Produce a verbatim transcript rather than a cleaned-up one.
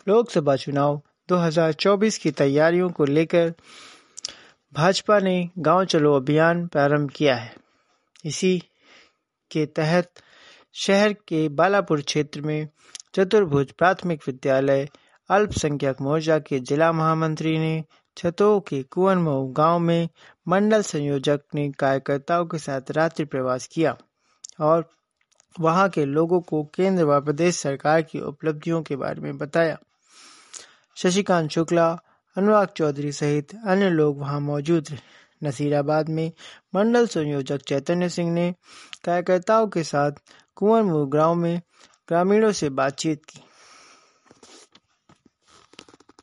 लोकसभा चुनाव दो हज़ार चौबीस की तैयारियों को लेकर भाजपा ने गांव चलो अभियान प्रारंभ किया है। इसी के तहत शहर के बालापुर क्षेत्र में चतुर्भुज प्राथमिक विद्यालय अल्पसंख्यक मोर्चा के जिला महामंत्री ने छतों के कुंवरमऊ गांव में मंडल संयोजक ने कार्यकर्ताओं के साथ रात्रि प्रवास किया और वहां के लोगों को केंद्र व प्रदेश सरकार की उपलब्धियों के बारे में बताया। शशिकांत शुक्ला, अनुराग चौधरी सहित अन्य लोग वहां मौजूद रहे। नसीराबाद में मंडल संयोजक चैतन्य सिंह ने कार्यकर्ताओं के साथ कुंवरमऊ गांव में ग्रामीणों से बातचीत की।